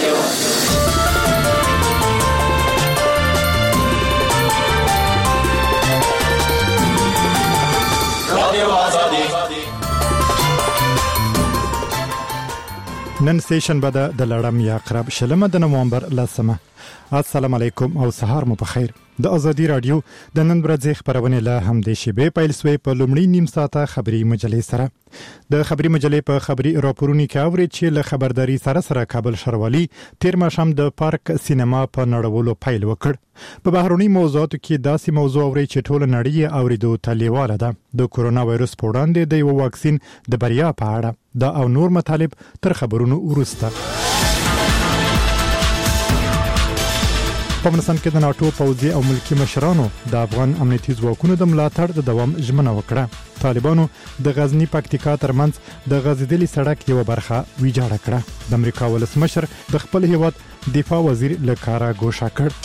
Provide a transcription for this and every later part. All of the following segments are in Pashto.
نن سیشن بده د لړم یا قرب شلمه د نومبر لسمه. السلام علیکم او سهار مو په خیر. د ازادي رادیو د نن ورځې خبرونه له همدې شیبې پیل سوې په لومړی نیم ساعته خبري مجلې سره. د خبري مجلې په خبري راپورونو کې اوري چې له خبرداري سره کابل شروالي تیر ماښام د پارک سینما په نړولو پیل وکړ. په بهرونی موضوعاتو کې داسې موضوع اوري چې ټول نړۍ اوریدو ته لیواله ده. د کورونا وایرس په وړاندې د یو واکسین د بریا په اړه دا او نور مطالب تر خبرونو وروسته. په افغانستان کې د ناتو پوځي او ملکی مشرانو د افغان امنیتي ځواکونو د ملاتړ د دوام ژمنه وکړه. طالبانو د غزنی پکتیکا ترمنځ د غزیدلي سړک یو برخه ویجاړه کړه. د امریکا ولسمشر د خپل هیواد دفاع وزیر له کاره ګوښه کړ.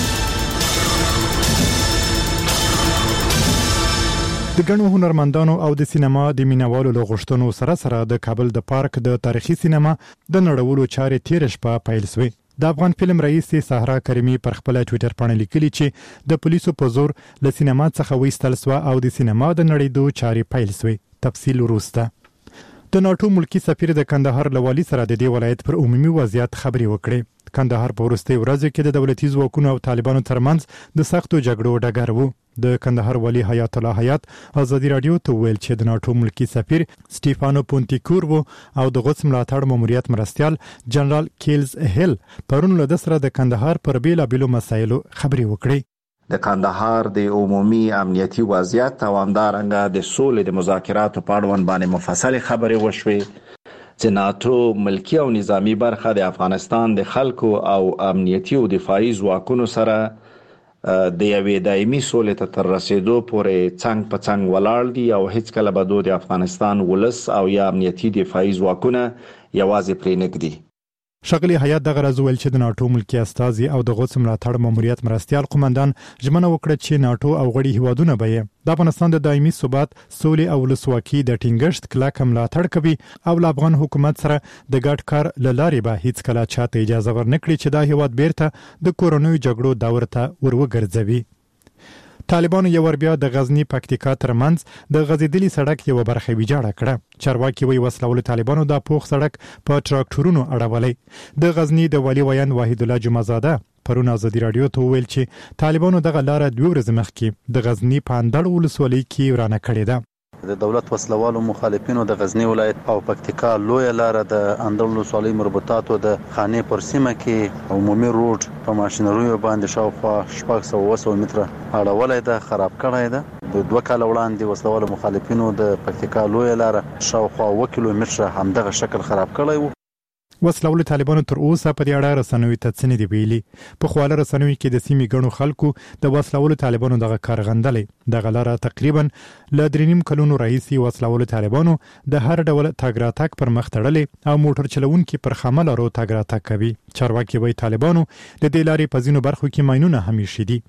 د ګڼو هنرمندانو او د سینما د مینوالو له غوښتنو سره د کابل د پارک د تاریخي سینما د نړولو چارې تیر شپه پیل شوې. د افغان فلم رئیس صحرا کریمی پر خپل ټوئیټر باندې لیکلي چې د پولیسو په زور له سینما څخه وایستل شو او د سینما د نړیدو چارې پیل شوې. تفصیل وروسته. د ناتو ملکی سفیر د کندهار لوالي سره د دې ولایت پر عمومي وضعیت خبري وکړي. کندهار په وروستي ورځو کې د دولتي ځواکونو او طالبانو ترمنځ د سختو جګړو ډګر وو. د کندهار والی حیات الله حیات ازادي رادیو ته ویل چې د ناتو ملکی سفیر سټیفانو پونتیکور وو او د غوڅ ملاتړ ماموریت مرستيال جنرال کیلز هیل پرون له سره د کندهار پر بیلابیلو مسایلو خبري وکړي. د کندهار د عمومي امنیتي وضعیت او همدارنګه د سولې د مذاکراتو په اړوند باندې مفصل خبرې وشوې چې ناتو ملکی او نظامی برخه د افغانستان د خلکو او امنیتي او دفاعي ځواکونو سره د یوې دایمي سولې ته تر رسیدو پورې څنګ په څنګ ولاړ دي او هیڅ کله به د افغانستان ولس او یا امنیتي دفاعي ځواکونه یوازې پرې نږدي. شغلی حیات دغه راز ویل چې د ناتو ملکی استازي او د غوڅ ملاتړ ماموریت مرستيال قومندان ژمنه وکړه چې ناتو او غړي هیوادونه به د افغانستان د دایمي ثبات سولې او ولسواکي د ټینګښت کلک ملاتړ کوي او له افغان حکومت سره د ګډ کار لارې به هیڅ کله چاته اجازه ورنکړي چې دا هیواد بیرته د کورونوي جګړو دور ته وروګرځوي. طالبانو یو ور بیا د غزنی پکتیکا ترمنځ د غزیدلي سړک یو برخه ویجاړه کړه. چارواکي وی وسلول طالبانو د پوخ سړک په ټراکټورونو اړولې. د غزنی د والی ویان واحد الله جمعزاده پرون ازادي رادیو ته ویل چې طالبانو دغه لار 2 ورځې مخکې د غزنی په اندړ ولسوالۍ کې ورانه کړې ده. د دولت وسلوالو مخالفینو د غزنی ولایت او پکتیکا لوی لار د اندړ ولسوالۍ مربوطاتو د خانې پر سیمه کې عمومي روډ په ماشینریو باندې شاوخوا 600 متره اړولې ده، خراب کړی ده. د 2 کال وړاندې وسلوالو مخالفینو د پکتیکا لوی لار شاوخوا 1 کیلومتره همدغه شکل خراب کړی و. وسلول طالبانو تر اوسه په دې اړه رسنوي ته څه نه دی ویلي. په خواله رسنوي کې د سیمې ګڼو خلکو د وسلول طالبانو دغه کار غندلې. دغه لاره تقریبا له 3.5 کلونو راهیسې وسلول طالبانو د هر ډول تګ راتګ پر مخ تړلې او موټر چلوونکي پر خامه لارو تګ راتګ کوي. چارواکي وایي طالبانو د دې لارې په ځینو برخو کې ماینونه هم ایښي دي.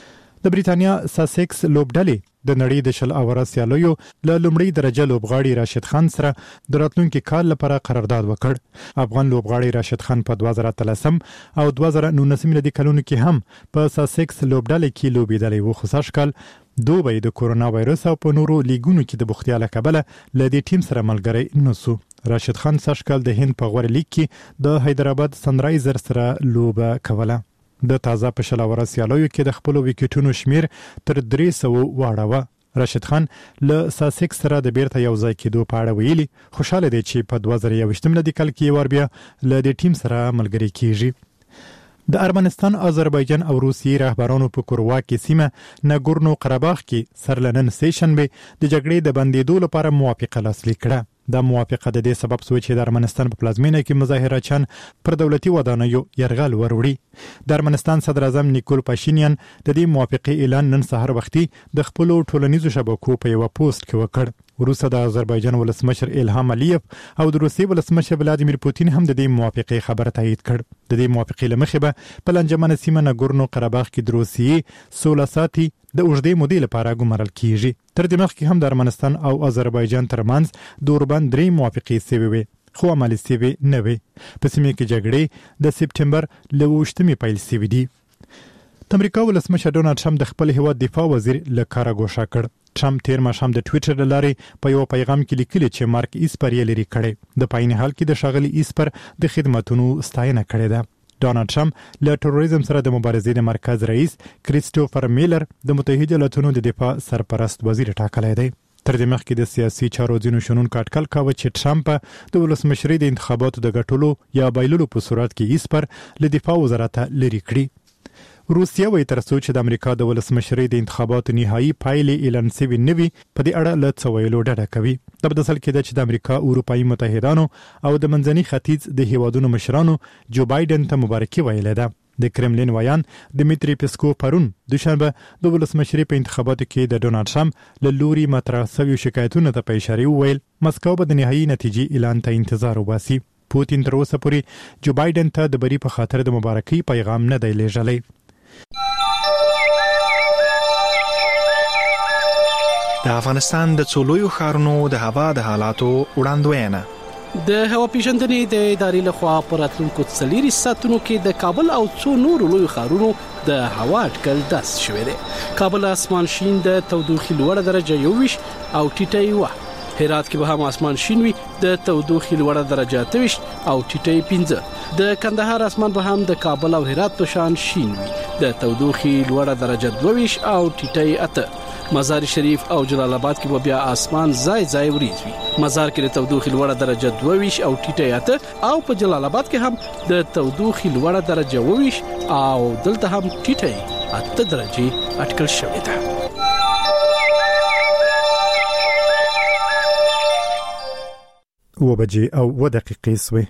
د بریتانیا ساسکس لوبډلې د نړۍ د شل اوره سیالیو له لومړۍ درجه لوبغاړي راشد خان سره د راتلونکي کال لپاره قرارداد وکړ. افغان لوبغاړي راشد خان په 2013 او 2019 میلادي کلونو کې هم په ساسکس لوبډلې کې لوبېدلی و، خو سږکال دوی د کورونا وایرس او په نورو لیګونو کې د بوختیا له کبله له دې ټیم سره ملګری نسو. راشد خان سږکال د هند په غوړ لیګ کې د حیدرآباد سنرایزر سره لوبه کوله. د تازه په شلاوره سیالیو کې د خپل وکټونو شمیر تر 300 واړوه. راشد خان له ساسکس سره د بیرته یو ځای کېدو په اړه ویلي خوشاله دی چې په 2021 میلادي کال کې ور بیا له دې ټیم سره ملګری کیږي. د ارمنستان، آذربایجان او روسیې رهبرانو په کورواکي سیمه ناګورنو قرباخ کې سرلنن سیشنبه د جګړې د بندیدو لپاره موافقه لاسلیک کړه. دا موافقه د دې سبب شوه چې د ارمنستان په پلازمینه کې مظاهرچیان پر دولتي ودانیو یرغل وروړي. د ارمنستان صدر اعظم نیکول پاشینیان د دې موافقه اعلان نن سحر وختي د خپل ټولنیزو شبکو په یو پوسټ کې وکړ. وروسته د آذربایجان ولسمشر الهام علیف او د روسیې ولسمشر ولادیمیر پوتین هم د دې موافقه خبر تایید کړ. د دې موافقه لمخې به په لنجمنه سیمه ناګورنو قرباخ کې د روسیې 16 ساعتي د اوږدې مودې لپاره ګمارل کیږي. تر دې مخکې هم د ارمنستان او آذربایجان ترمنځ د اوربند 3 موافقې شوې وې. خو عملي سوي نه وي. په سیمه کې جګړې د سپټمبر له 28 پیل شوې دي. د امریکا ولسمشر ډونالد ټرمپ د خپل هیواد دفاع وزیر له کاره ګوښه کړ. ټرمپ تیر ماښام د ټوئیټر له لارې په یو پیغام کې لیکلی چې مارک ایسپر یې لري کړی. د پاین حال کې د شاغلي ایسپر د خدماتونو ستاینه کړې ده. ډونالد ټرمپ له تروریزم سره د مبارزې د مرکز رئیس کریسټوفر میلر د متحده ایالاتونو د دفاع سرپرست وزیر ټاکلی دی. تر دې مخکې د سیاسي چارو ځینو شنونکو اټکل کاوه چې ټرمپ د ولسمشرۍ د انتخاباتو د ګټلو یا بایللو په صورت کې ایسپر له دفاع وزارت لري کړي. روسیه وایي تر څو چې د امریکا د ولسمشرۍ د انتخاباتو نهایی پایلې اعلان شوي نه وي په دې اړه له څه ویلو ډډه کوي. دا په اصل کې ده چې د امریکا اروپایي متحدانو او د منځني ختیځ د هیوادونو مشرانو جو بایدن ته مبارکي ویلې ده. د کرملین ویان دمیتری پسکوف پرون دوشنبه د ولسمشرۍ په انتخاباتو کې د ډونالد ټرمپ له لوري مطرح شویو شکایتونو ته په اشاره وویل مسکو به د نهایی نتیجې اعلان ته انتظار وباسي. پوتین تر اوسه پورې جو بایدن ته د بری په خاطر د مبارکۍ پیغام نه دی لیږلی. د افغانستان د څولویو ښارونو د هوا د حالاتو وړاندوینه. د هوا پیژندنې د ادارې لخوا پر راتلونکو 4 ساعتونو کې د کابل او څو نورو لویو ښارونو د هوا اټکل داسې شوی دی. کابل اسمان شین د تودوخې لوړه درجه 21 او ټیټه 1. هرات کې به هم اسمان شین وي د تودوخې لوړه درجه 23 او ټیټه 15. د کندهار اسمان به هم د کابل او هرات په شان شین وي د تودوخې لوړه درجه 22 او ټیټه 8. مزار شریف او جلال آباد کې به بیا اسمان ځای وریځ وي. مزار کې د تودوخې لوړه درجه 22 او ټیټه 8 او په جلال آباد کې هم د تودوخې لوړه درجه 22 او دلته هم ټیټه 8 درجه اټکل شوې ده. وبجې او 2 دقیقې سوې.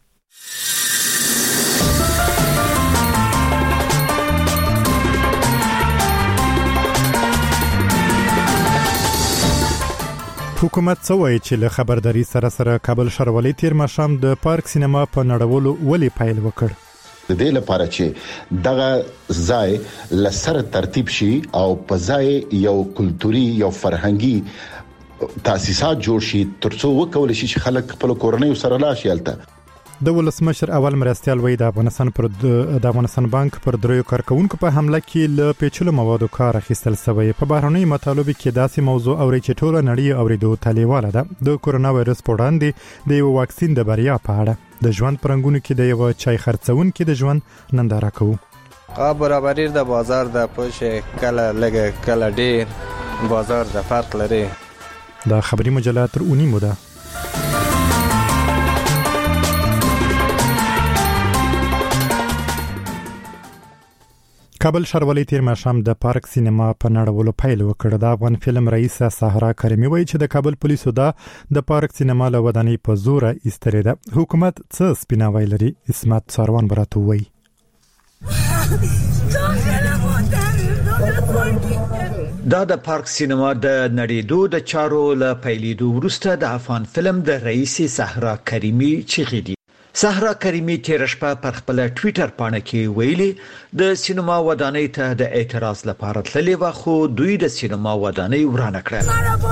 حکومت څه وایي چې له خبرداري سره کابل ښاروالۍ تیر ماښام د پارک سینما په نړولو ولې پیل وکړ؟ د دې لپاره چې دغه ځای لسر ترتیب شي او په ځای یو کلتوري یو فرهنګي تاسیسات جوړ شي ترڅو وکول شي چې خلک خپل کورنۍ سره لاشي الته. د ولسمشر اول مرستيال وای د افغانستان بانک پر دریو کارکونکو په حمله کې له پیچلو موادو کار اخیستل شوی. په بهرنۍ مطالبه کې داسې موضوع اوري چې ټول نړۍ اوریدو تلیواله ده. د کورونا وایرس په وړاندې د یو واکسین د بریا په اړه د ژوند پرنګونو کې د یو چای خرڅون کې د ژوند ننداره کوو. برابرۍ د بازار د پوښ کله لګ کله ډیر بازار د فرق لري. دا خبري مجله تر اونی موده. کابل ښاروالۍ تیر ماښام د پارک سینما په نړولو پیل وکړ. د افغان فلم رئیسه صحرا کریمي وایي چې د کابل پولیسو د پارک سینما له ودانۍ په زور ایستلې ده. حکومت څه سپیناوی لري؟ اسمت ساروان براته وایي. دا د پارک سینما د نړیدو د چارو له پیلېدو وروسته د افغان فلم د رئیسه صحرا کریمي چیغې دي. صحرا کریمي تیر شپه پر خپل ټوئیټر پاڼه کې ویلي د سینما ودانۍ ته د اعتراض لپاره تللې و خو دوی د سینما ودانۍ ورانه کړه.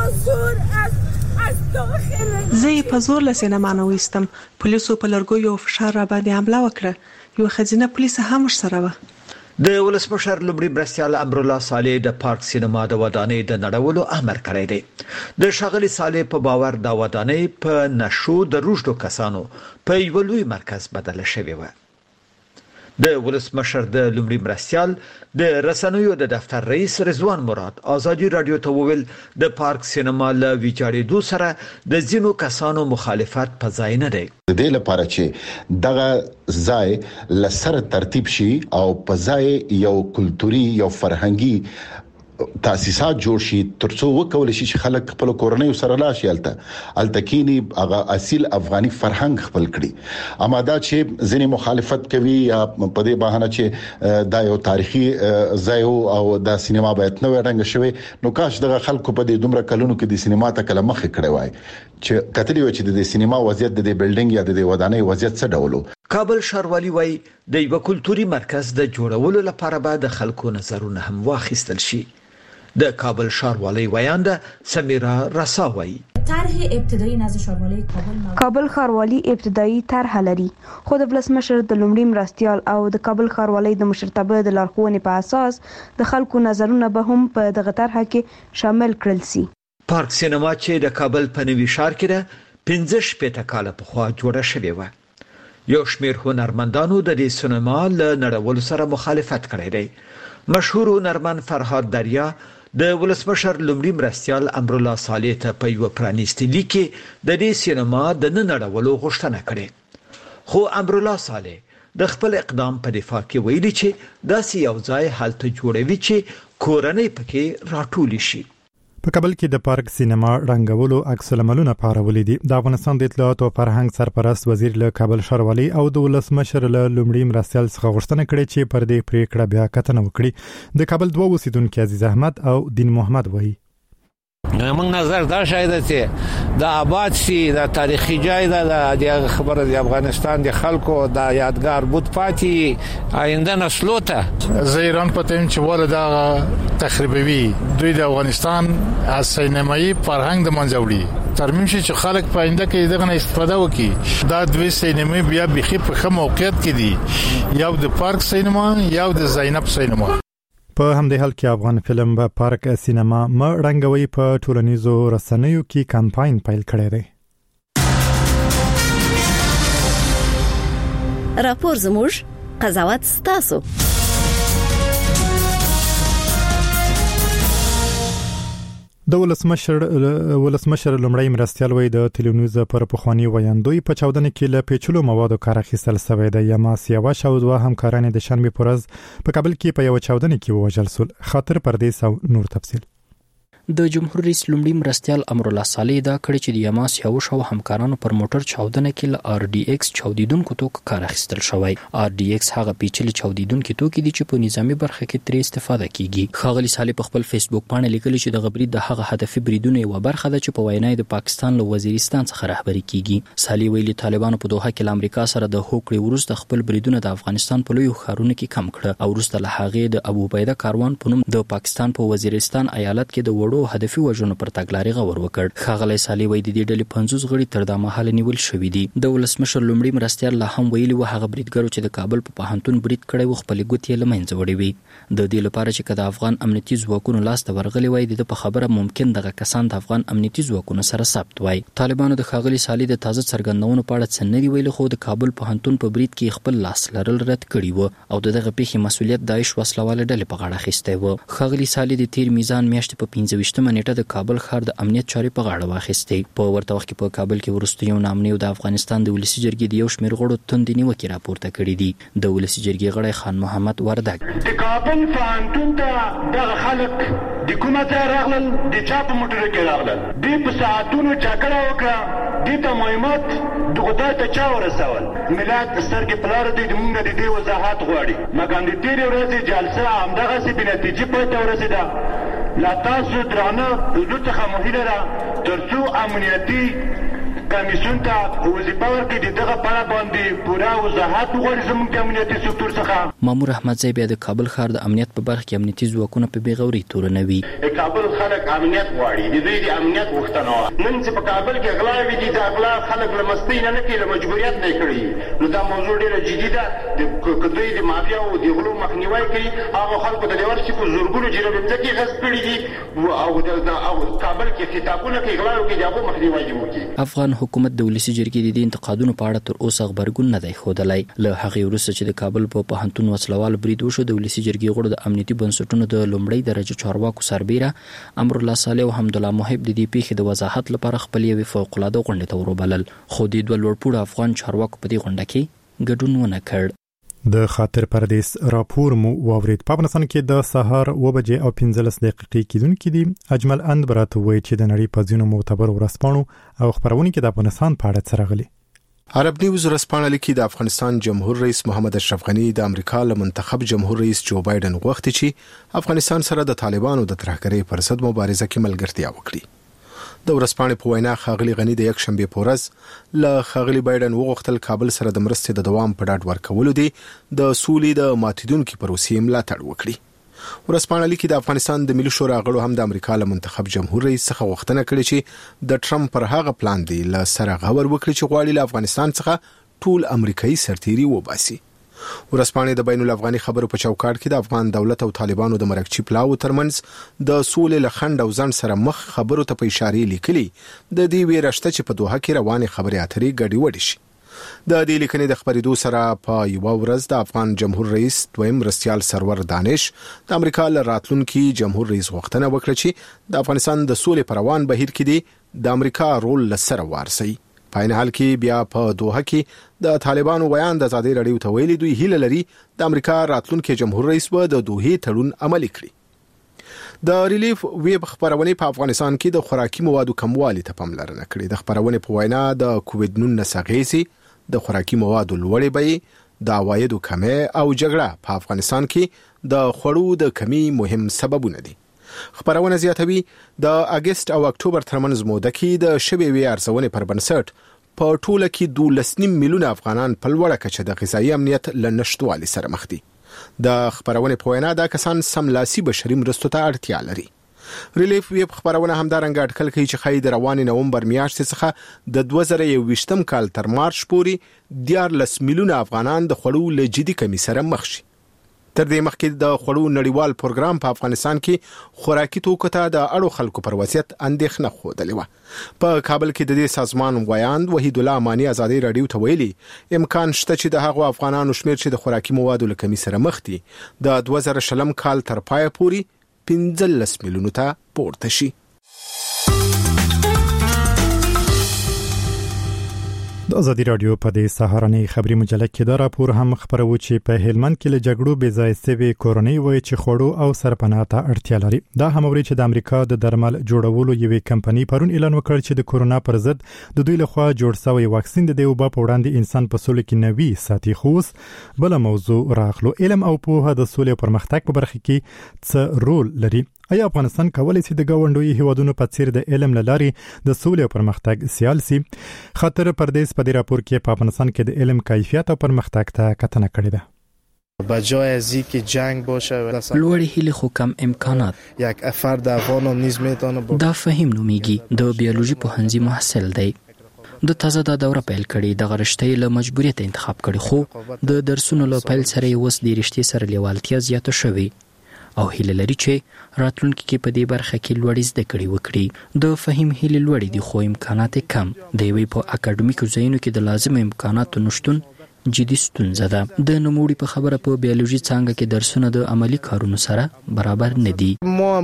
زه په زور له سینما نه وېستم. پولیسو په لرګو یو فشار را باندې حمله وکړه. یو خزینه پولیس هم ورسره و. د ولسمشر لومړي مرستيال امر الله صالح د پارک سینما د ودانۍ د نړولو امر کړی دی. د شاغلي صالح په باور د ودانۍ په نشو د روشدو کسانو په یو لوی مرکز بدل شوی و. د ولسمشر د لومړي مرستيال د رسنیو د دفتر رئیس رضوان مراد ازادي رادیو ته وویل د پارک سینما له ویجاړېدو سره د ځینو کسانو مخالفت په ځای نه دی. د دې لپاره چې دغه ځای لسر ترتیب شي او په ځای یو کلتوري یو فرهنګي تاسیسات جوړ شي ترڅو وکول شي چې خلک خپل کورنۍ سره لاشي الته کینی هغه اصیل افغاني فرهنګ خپل کړي. اما دا چې ځینې مخالفت کوي یا په دې بهانه چې دا یو تاریخي ځای او د سینما باید نو رنګ شوی نو کاش دغه خلکو په دې دومره کلونو کې د سینما ته کله مخ کړی وای چې کتلی و چې د سینما وضعیت د بلډینګ یا د ودانۍ وضعیت څه ډول. کابل ښاروالي وای د یو کلتوري مرکز د جوړولو لپاره به د خلکو نظرونه هم واخیستل شي. د کابل ښاروالۍ ویانده سمیرا رساوي طرح ابتدایی نزد ښاروالۍ کابل ښاروالي ابتدایی طرح لري، خو د ولسمشر د لومړي مرستیال او د کابل ښاروالۍ د مشرتابه د لارښوونې په اساس د خلکو نظرونه به هم په دغه طرحه کې شامل کړل سي. پارک سینما چې د کابل په نوي ښار کې ده 15 کاله پخوا جوړه شوې وه. یو شمېر هنرمندانو د دې سینما له نړولو سره مخالفت کړی دی. مشهور هنرمند فرهاد دریا د ولسمشر لومړي مرستیال امرالله صالح ته په یو پرانیستي لیک کې د دې سینما د نه نړولو غوښتنه کړې، خو امرالله صالح د خپل اقدام په دفاع کې ویلي چې داسې یو ځای هلته جوړوي چې کورنۍ پکې راټولې شي. په کابل کې د پارک سینما رنګولو عکس العملونه پارولې دي. د افغانستان د اطلاعات او فرهنګ سرپرست وزیر له کابل ښاروالۍ او د ولسمشر له لومړي مرستیال څخه غوښتنه کړې چې پر دې پریکړه بیا کتنه وکړي. د کابل 2 اوسیدونکو عزیز احمد او دین محمد وایي موږ نظر دا شاید چې د آباد سي د تاریخي ځای د خبره د افغانستان د خلکو د یادګار بود پاتې آینده نسلو ته زه ایران پته چې ولدا تخریبوي دوی د افغانستان از سینمایي فرهنګ د منځوړي ترمیم شي چې خلک په آینده کې دغه نه استفاده وکړي. دا دوی سینما بیا بخي په کوم موقعیت کې دي، یو د پارک سینما یو د زینب سینما. په همدې حال کې افغان فلم په پارک سینما م رنګوي په ټولنیزو رسنیو کې کمپاین پیل کړی دی. راپور زموږ قضاوت ستاسو. د ولسمشر لومړی مرستیال وایي د تلویزیون پر پخوانی ویاندوی په چاودنه کې له پیچلو موادو کار اخیستل شوی دی. یما سیاوش او دوه همکاران د شنبه پرز په کابل کې په یو چاودنه کې وژل شول. خاطر پردیس او نور تفصیل. د جمهور رئیس لومړي مرستیال امرالله صالح دا کړی چې د یما سیاوش او همکارانو پر موټر چاودنه کې له آر ډي ایکس چاودیدونکو توکو کار اخیستل شوی. آر ډي ایکس هغه پیچلي چاودیدونکو توکي دي چې په نظامی برخه کې ترې استفاده کیږي. خاغلی صالح په خپل فیسبوک باندې لیکلی چې د غبرید د هغه هدفي بریدونه یو برخه ده چې په وینای د پاکستان له وزیرستان څخه رهبری کیږي. صالح ویلي طالبانو په دوحه کې له امریکا سره د هوکړې وروسته خپل بریدونه د افغانستان په لویو ښارونو کې کم کړه او وروسته له هغې د ابو عبیده کاروان په نوم د پاکستان په وزیرستان ایالت کې د وړو هدفي وژنو پر تګلارې غور وکړ. خاغلی صالح وایي د دې ډلې 50 غړي تر دا مهاله نیول شوي دي. د ولسمشر لومړي مرستیال لا هم ویلي و هغه بریدګرو چې د کابل په پوهنتون برید کړی و خپل ګوتې له منځه وړي وي. د دې لپاره چې کله افغان امنیتي ځواکونو لاس ته ورغلي وای د په خبره ممکن دغه کسان د افغان امنیتي ځواکونو سره ثبت وای. طالبانو د خاغلی صالح د تازه څرګندونو په اړه څه نه دی ویلي، خو د کابل پوهنتون په برید کې خپل لاس لرل رد کړی و او دغه پیښې مسولیت داعش وسلواله ډلې په غاړه اخیستی و. خاغلی صالح د تیر میزان میاشتې په 25مه نیټه د کابل ښار د امنیت چارې په غاړه واخیستې. په ورته وخت کې په کابل کې وروسته یو نامني او د افغانستان د ولسی جرګې د یو شمېر غړو توندې نیوکې راپورته کړې دي. د ولسی جرګې غړی خان محمد وردګ د کابل پوهنتون ته دغه خلک د کومه ځای راغلل، د چا په موټرو کې راغلل، دوی په ساعتونو جګړه وکړه، دې ته مهمات د خدای ته چا ورسول. ملت سترګې په لاره دی، موږ د دې وضاحت غواړي. مګر د تېرې ورځې جلسه همدغسې بېنتیجې پای ته ورسېده. لا تاسو درانه حضور څخه مهیله ده تر څو امنیتي کمیسیون ته وظیفه ورکړي دغه په اړه باندې پوره وضاحت وغواړي زموږ د امنیتي سکتور څخه. مامور احمدزی بیا د کابل ښار د امنیت په برخه کې امنیتي ځواکونه په بېغوري تورنوي. کابل خلک امنیت غواړي، د دوی د امنیت غوښتنه وه. نن چې په کابل کې غلاوې دي، د غلا خلک له مستۍ نه کوي، له مجبوریت نه کړي. نو دا موضوع ډېره جدي ده. که دوی د مافیا او د غلو مخنیوی کوي، هغه خلکو ته د ورشي په زورګونو جرم ځمکې غصب کړي دي او کابل کې خطابونه کوي، غلاوې کوي، د هغو مخنیوی دې وکړي. افغان حکومت د ولسی جرګې د انتقادونو په اړه تر اوسه خبرګون نه دی ښودلی. له هغې وروسته چې د کابل په پوهنتون وسلوال برید وشو، د ولسی جرګې غړو د امنیتي بنسټونو د لومړۍ درجه چارواکو سربیره امرالله صالح او حمدالله محب د دې پیښې د وضاحت لپاره خپل یوې فوق‌العاده غونډې ته وروبلل، خو د دوه لوړپوړو افغان چارواکو په دې غونډه کې ګډون ونه کړ. د خاطر پردیس راپور مو واورید. په افغانستان کې د سهار 9:15 کېدونکې دي. اجمل اند براته وایي چې د نړۍ په ځینو معتبر ورځپاڼو او خبرونو کې د افغانستان په اړه څه راغلي. عرب نیوز ورځپاڼه لیکي د افغانستان جمهور رئیس محمد اشرف غنی د امریکا له منتخب جمهور رئیس جو بایدن غوښتي چې افغانستان سره د طالبانو د ترهګرۍ پر ضد مبارزه کې ملګرتیا وکړي. د ورځپاڼې په وینا خاغلی غنی د یک شنبه په ورځ له خاغلی بایدن وغوښتل کابل سره د مرستې د دوام په ډاډ ورکولو دی د سولې د ماتیدونکو پروسې ملاتړ وکړي. ورسپانه لیکي د افغانستان د ملي شورا غړو هم د امریکا له منتخب جمهور رئیس څخه غوښتنه کړې چې د ټرمپ پر هغه پلان دی له سره غور وکړي چې غواړي له افغانستان څخه ټول امریکایي سرتیري وباسي. ورسپانه د بین الافغاني خبرو په چوکاټ کې د افغان دولت او طالبانو د مرکچی پلاو ترمنځ د سولې لخند او ځن سره مخ خبرو ته په اشاره لیکلي د دې ویرشته چې په دوحه کې روانې خبرې اترې ګډي وډي شي. د دې لیکنې د خبرېدو سره په یو ورځ د افغان جمهور رئیس دویم مرستیال سرور دانش د امریکا له راتلونکي جمهور رئیس غوښتنه وکړه چې د افغانستان د سولې پروان بهیر کې دی د امریکا رول لسره وارسي. په عین حال کې بیا په دوحه کې د طالبانو بیان د ازادي رادیو ته ویلي دوی هیله لري د امریکا راتلونکي جمهور رئیس به د دوحه تړون عملي کړي. د ریلیف ویب خبرونه په افغانستان کې د خوراکي موادو کموالي ته پاملرنه کړې. د خبرونه په وینا د کووډ 19 غیسي د خوراکي موادو لوړې بیې د عوایدو کمې او جګړه په افغانستان کې د خوړو د کمی مهم سببونه دي. خبرونه زیاتوي د اگست او اکتوبر ترمنځ موده کې د شبي وی ارزونې پر بنسټ په ټوله کې 2.5 میلیونه افغانان په لوړه کچه د غذایی امنیت لنشټوالي سره مخ دي. د خبرونه په وینا دا کسان سملاسي بشري مرستو ته اړتیا لري. ریلیف ویب خبرونه همدارنګه اټکل کوي چې خای د روان نومبر میاشتې څخه د 2021 کال تر مارچ پورې 14 میلیونه افغانان د خوړو له جدي کمی سره مخ شي. تر دې مخکې د خوړو نړیوال پروګرام په افغانستان کې خوراکي توکو ته د اړو خلکو پر وضعیت اندېښنه خوده و. په کابل کې د دې سازمان ویاند وحید الله امانی ازادي رادیو ته ویلي امکان شته چې د هغو افغانانو شمیر چې د خوراکي موادو له کمی سره مخ دي د 2020 کال تر پای پورې 15 میلیونو ته پورته شي. د ازادي رادیو په دې سهارنۍ خبري مجله کې دا راپور هم خبرو چې په هلمند کې له جګړو بې ځای سوي کورنۍ وایي چې خوړو او سرپناه ته اړتیا لري. دا هم اوري چې د امریکا د درمل جوړولو یوې کمپنۍ پرون اعلان وکړ چې د کورونا پر ضد د دوی لخوا جوړ شوی واکسین د دې وبا په وړاندې انسان په سولې کې نوي ساتي. خوس بل موضوع راخلو علم او پوهه د سولې او پرمختګ په برخه کې څه رول لري. آیا افغانستان کولای شي د ګاونډوي هیوادونو په څیر د علم لاري د سولې او پرمختګ سیال شي؟ خاطر پردیس په دې راپور کې په افغانستان کې د علم کیفیت او پرمختګ ته کتنه کړې ده. بجای از اینکه جنگ باشه لوړې هیلې خو کم امکانات. یک فرد افغان نیز میتونه دا فهم نومیږي د بیولوژي پوهنځي محصل دی. د تازه د دوره پیل کړي د غرشتۍ له مجبوریت انتخاب کړي خو د درسونو له پیل سره وس د رښتې سره لیوالتیا زیاته شوی او هیله لري چې راتلونکي کې په دې برخه کې لوړې زده کړې وکړي. د فهم هیله لوړې دي خو امکانات کم. د یوې په اکاډمیکو ځایونو کې د لازم امکاناتو نشټون جدي ستونزه ده. د نوموړي په خبره په بیولوژي څانګه کې درسونه د عملی کارونو سره برابر نه دي.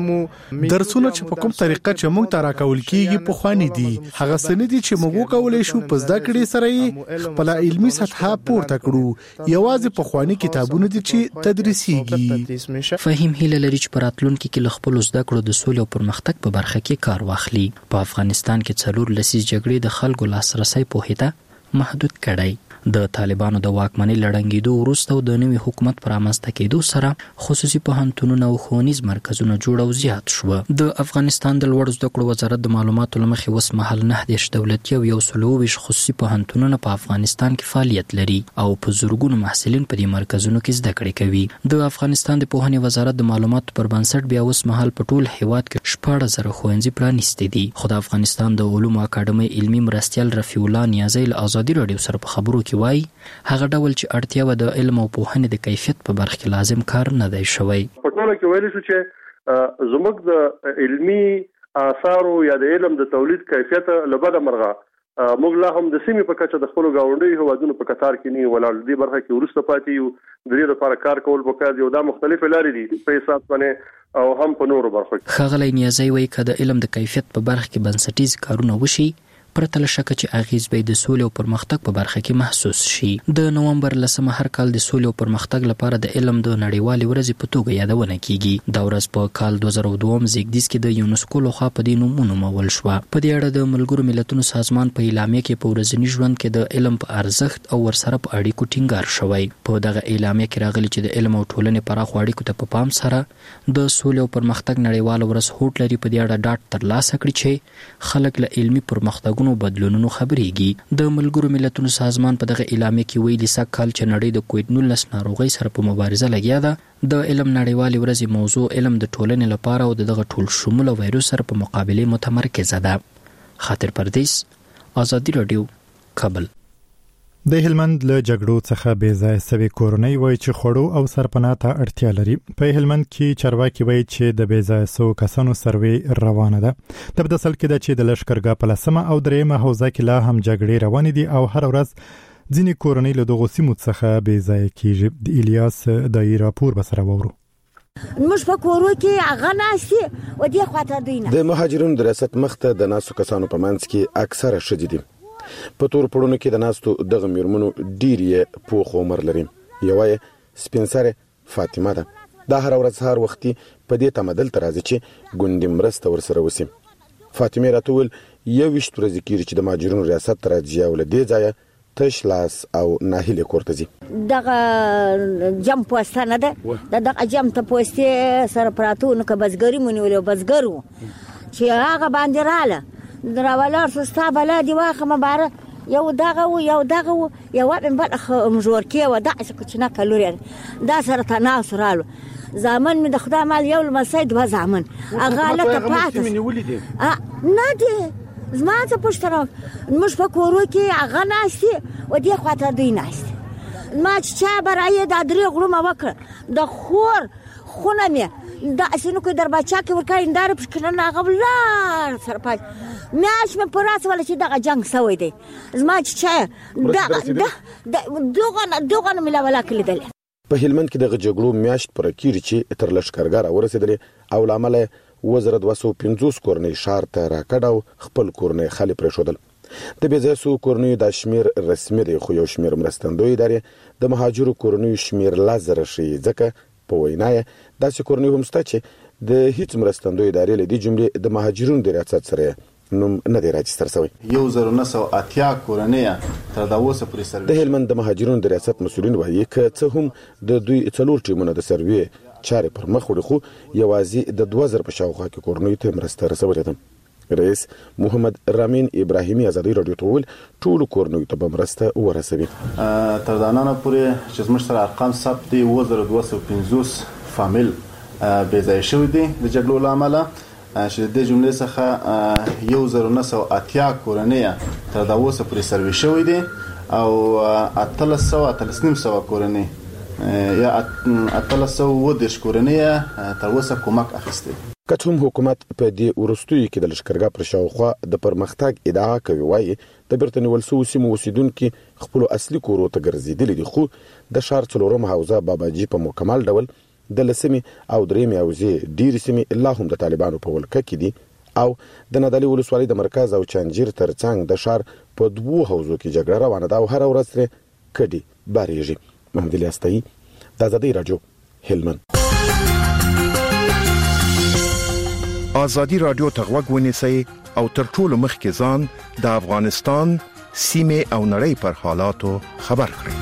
درسونه چې په کوم طریقه چې موږ ته راکول کیږي په خواني دي هغه سندي چې موږ کولای شو په زده کړې سره خپل علمي سطح پورته کړو. یوازې په خواني کتابونه دي چې تدریسيږي. فهم هیله لري چې په راتلونکي کې له خپل زده کړو د سولې او پرمختګ په برخه کې کار واخلي. په افغانستان کې څلور لسیز جګړې د خلکو لاسرسي پوهیته محدود کړي. د طالبانو د واکمنۍ لړنګېدو وروسته او د نوي حکومت پر رامنځته کېدو سره خصوصي پوهنتونونه او ښوونیز مرکزونه جوړ او زیات شو. د افغانستان د لوړو زده کړو وزارت د معلوماتو لمخې اوس مهال 9 دولتي او 120 خصوصي پوهنتونونه په افغانستان کې فعالیت لري او په زورګونو محصلین په دې مرکزونو کې زده کړې کوي. د افغانستان د پوهنې وزارت د معلوماتو پر بنسټ بیا اوس مهال په ټول هیواد کې 14,000 ښوونځي پرانیستي دي. خو د افغانستان د علومو اکاډمۍ علمي مرستیال رفیع الله نیازی له ازادي رادیو سره په خبرو کې وایي هغه ډول چې اړتیا و د علم او پوهنې د کیفیت په برخه کې لازم کار نه دی شوی. په ټوله کې ویل شو چې زموږ د علمي آثارو یا د علم د تولید کیفیت لبد مرغه موږ لا هم د سیمې په کچه د خپل گاونډي هوادونو په قطار کې نه ولر دي برخه کې ورسته پاتې یو د دې لپاره کار کول پکار دی او دا مختلف لارې دي په حساب باندې او هم په نورو برخو کې. خغلی نیازی وایي چې د علم د کیفیت په برخه کې بنسټیز کارونه وشي پرته له شکه چې اغیز به د سولې او پرمختګ په برخه کې محسوس شي. د نومبر 10 هر کال د سولې او پرمختګ لپاره د علم د نړیوالې ورځې په توګه یادونه کیږي. دا ورځ په کال 2002 زیږدیز کې د یونسکو لخوا په دې نوم ونومول شو. په دې اړه د ملګرو ملتونو سازمان په اعلامیه کې په ورځني ژوند کې د علم په ارزښت او ورسره په اړیکو ټینګار شوی. په دغه اعلامیه کې راغلي چې د علم او ټولنې پراخ اړیکو ته په پام سره د سولې او پرمختګ نړیوال ورځ هوټ لري. په دې اړه ډاټ ترلاسه کړی چې خلک له علمي پرمختګ زرګونو بدلونونو خبرېږي. د ملګرو ملتونو سازمان په دغه اعلامیه کې ویلي سږ کال چې نړۍ د کووډ-19 ناروغۍ سره په مبارزه لګیا ده، د علم نړیوالې ورځې موضوع علم د ټولنې لپاره او دغه ټول شموله وایروس سره په مقابله متمرکزه ده. خاطر پردیس، آزادي رادیو، کابل. د هلمند له جګړو څخه بې ځای سوي کورنۍ وایي چې خوړو او سرپناه ته اړتیا لري. په هلمند کې چارواکي وایي چې د بې ځای سوو کسانو سروې روانه ده. د بدسل کې ده چې د لښکرګاه په 10 او 3 حوزه کې لا هم جګړې روانې دي او هر ورځ ځینې کورنۍ له دغو سیمو څخه بې ځای کیږي. د الیاس دای راپور به سره وورو. موږ په کورو کې هغه ناشتي و دې خواته دوی نه. د مهاجرونو د ریاست مخته د ناسو کسانو په منځ کې اکثره ښځې دي. په تور پړونو کې د ناستو دغه میرمنو ډیرې پوخ عمر لري. یوه یې سپین سره فاطمه ده. دا هر ورځ سهار وختي په دې تمدل ته راځي چې ګوندې مرسته ورسره وسي. فاطمه راته وویل 21 ورځې کېږي چې د مهاجرونو ریاست ته راځي او له دې ځایه تش لاس او ناهیلې کور ته ځي. دغه جم پوستانه ده، دغه جم ته پوستې سره پراتو نو که بزګري مونږ ولې بزګر وو چې هغه باندې رااله دراولار سستا بلا دی واخه مباره یو دغه و یو وابن بل مجور کې و دعس کوچنا کالوري دا سره تناس رالو زامن می د خدای مال یو مسید و زامن اغاله ته پاتې نه دی زما څه پښتنه مش په کورو کې اغه ناشتي و دې خاطر دوی ناشتي ما چې برای د درې غړو وکړه د خور خونه مې دا اسنو کې در بچا کې ورکای اندار په کنه غبلار سرپاج میاش مې پراس ولا چې دا جنگ سوي دی زما چې دغه ملا ولا کلی دل. په هلمند کې د جګړو میاشت پر کېږي چې تر لښکرګاه ورسېدل او لامل وزر 250 کورنۍ شار ته راکړاو خپل کورنۍ خالي پرې شودل. د بيزاسو کورنۍ د شمیر رسمي دی خو یو شمیر مرستندوی ادارې د مهاجرو کورنۍ شمیر لازر شي ځکه په وینای داسې کورنۍ هم سته چې د هیڅ مرستندوی ادارې له دې جملې د مهاجرونو د ریاست سره نوم نه دی راجستر شوی. 1980 کورنۍ تر دا اوسه پرې سروي. د هلمند د مهاجرونو د ریاست مسؤلین وایي چې څه هم د دوی څلور ټیمونو د سروي چارې پر مخ وړي خو یوازې د 2000 په شاوخوا کې کورنۍ ته مرسته رسولې ده. رئیس محمد رامین ابراهیمي آزادي رادیو ته ویل ټول کورنۍ ته مرسته ورسوي. تر دا نن پورې چې زموږ سره ارقام ثبت دي 2250 فامیل بې ځای شوي دي د جګړو له امله چې د جملې څخه 1980 کورنۍ تر دا اوسه پورې سروي شوي دي او 1300 کورنۍ یا 1310 کورنۍ تر اوسه کومک اخیسته. که هم حکومت په دې ورستوي کې د لښکرګاه پر شاوخوا د پرمختګ ادعا کوي وایي د برتنی ولسو سیمو اوسیدونکو خپل اصلي کورو ته ګرځېدلي دي خو د شهر څلورم حوزه باباجي په مکمل ډول د لسمي او درېمي حوزې ډېر سیمې الله هم د طالبانو په ولکه کې دي او د نادعلي ولسوالۍ د مرکز او چنجیر ترڅنګ د شهر په دوو حوزو کې جګړه روانه ده او هر ورځ ترې کډي بارېږي. محمد الیاس تایي، د آزادي رادیو، هلمند. آزادي رادیو ته غوږ ونیسئ او تر ټولو مخکې ځان د افغانستان سیمې او نړۍ پر حالاتو خبر کړئ.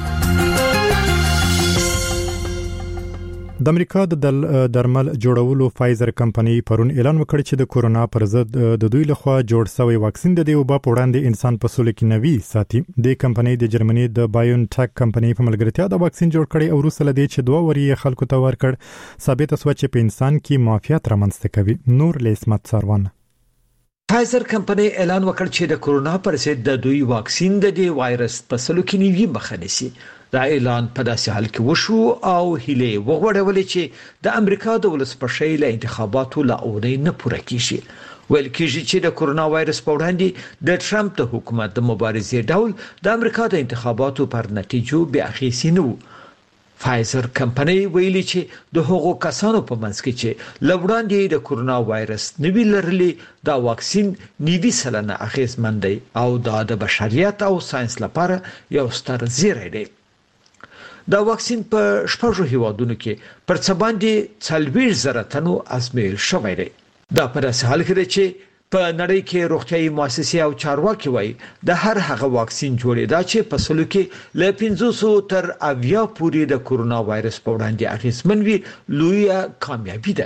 د امریکا د درمل جوړولو فایزر کمپنۍ پرون اعلان وکړ چې د کورونا پر ضد د دوی لخوا جوړ شوی واکسین د دې وبا په وړاندې انسان په سولې کې نوي ساتي. د کمپنۍ د جرمني د بایونټیک کمپنۍ په ملګرتیا د واکسین جوړ کړي او وروسته لدې چې 2 وري خلکو ته ورکړ ثابت شو چې په انسان کې معافیت رامنځته کوي. نور لیسمت سروان. فایزر کمپنۍ اعلان وکړ چې د کورونا پر ضد د دوی واکسین د دې وایرس په سلو کې نیوي مخه نیسي. دا اعلان په داسې حال کې وشو او هیله وغوړولې چې د امریکا د ولسمشر له انتخاباتو لا اونۍ نه پوره کیږي. ویل کېږي چې د کورونا وایرس په وړاندې د ټرمپ د حکومت د مبارزې ډول د امریکا د انتخاباتو پر نتیجو بیا اخیسي نه. فایزر کمپنۍ ویلي چې د هغو کسانو په منځ کې چې لوړاندې د کورونا وایرس نوی لرلي دا واکسین 90% اغیزمن دی او دا د بشریت او ساينس لپاره یو ستر زیری دی. دا واکسین په شپږو هیوادونو کې پر څه باندې 40,000 تنو ازمایل شوی دی. دا پر اساس حال کې چې په نړۍ کې روغتيایي مؤسسې او چارواکي وایي د هر هغه واکسین جوړېدا چې په سلو کې له 500 تر 80 پورې د کورونا وایرس په وړاندې اغیزمن وي لویه کامیابی ده.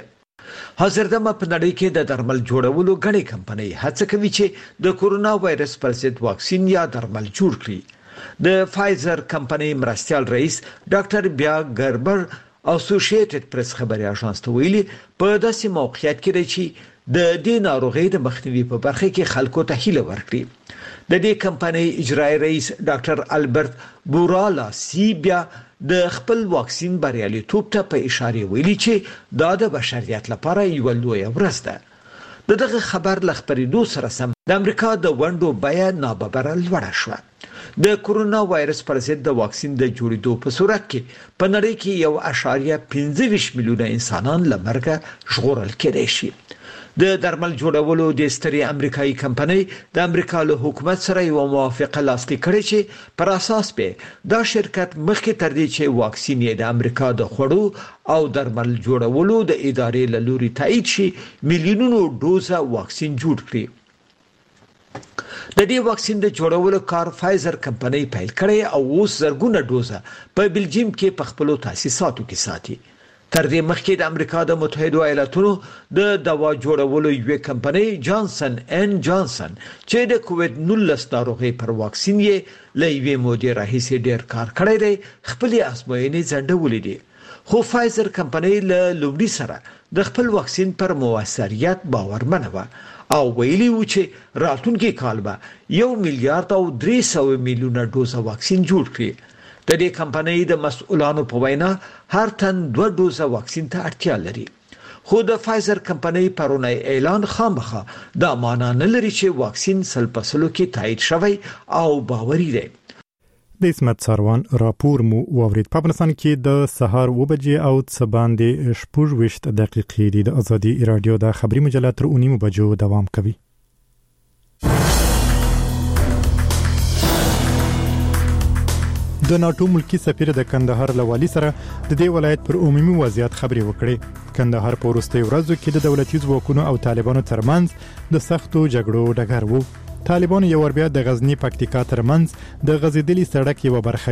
حاضر دمه په نړۍ کې د درمل جوړولو غړي کمپنۍ هڅه کوي چې د کورونا وایرس پر ضد واکسین یا درمل جوړ کړي. د فایزر کمپنۍ مرستيال رئیس ډاکټر بیا ګربر اسوسییټډ پریس خبري اژانس ته ویلي په داسې موقعیت کې چې د دې ناروغۍ د مخنیوي په برخه کې خلکو ته هیله ورکړي. د دې کمپنۍ اجرایی رئیس ډاکټر البرت بورالا سی بیا د خپل واکسین بریالیتوب ته په اشاره ویلي چې دا د بشریت لپاره یو لوی ورځ ده. دغه خبر لخبرېدو سره سم د امریکا د ونډو بیه ناببره لوړه شوه. د کورونا وایرس پر ضد د واکسین د جوړېدو په صورت کې په نړۍ کې 1.25 میلیونه انسانان له مرګه ژغورل کېدای شي. د درمل جوړولو د ستري امریکایي کمپنۍ د امریکا له حکومت سره یو موافقه لاسلیک کړې چې پر اساس به دا شرکت مخکې تر دې چې واکسین یې د امریکا د خوړو او درمل جوړولو د ادارې له لوري تایید شي میلیونونو ډوزه واکسین جوړ کړي. د دې واکسین د جوړولو کار فایزر کمپنۍ پیل کړی او اوس زرګونه ډوزه په بلجیم کې په خپل تاسیساتو کې ساتي. تر دې مخکې د امریکا د متحده ایالاتونو د دوا جوړولو یو کمپنۍ جانسن ان جانسن چې د کووډ 19 ناروغي پر واکسین یې لوي مودې راهیسې ډېر کار کړی دی خپل ازموینې ځنډولې دي. خو فایزر کمپنۍ له لومړي سره د خپل واکسین پر موثریت باورمنه و او ویلي و چې راتلونکي کال به 1 میلیارډ او 300 میلیونه ډوزه واکسین جوړ کړي. د دې کمپنۍ د مسؤلانو په وینا هر تن 2 ډوزه واکسین ته اړتیا لري. خو د فایزر کمپنۍ پرونی اعلان خامخه دا معنا نه لري چې واکسین سلپسلو کې تایید شوی او باوري دی. د اسمت ساروان راپور مو واورید. په افغانستان کې د سهار 2 بجې او څه باندې 16 دقیقې د ازادي رادیو د خبري مجله تر 9 بجو دوام کوي. د ناتو ملکی سفیر د کندهار لوالي سره د دې ولایت پر عمومي وضعیت خبري وکړي. کندهار په وروستي ورځو کې د دولتي ځواکونو او طالبانو ترمنځ د سختو جګړو ډګر وو. طالبان یو ور بیا د غزنی پکتیکا ترمنځ د غزیدلی سړک یو برخه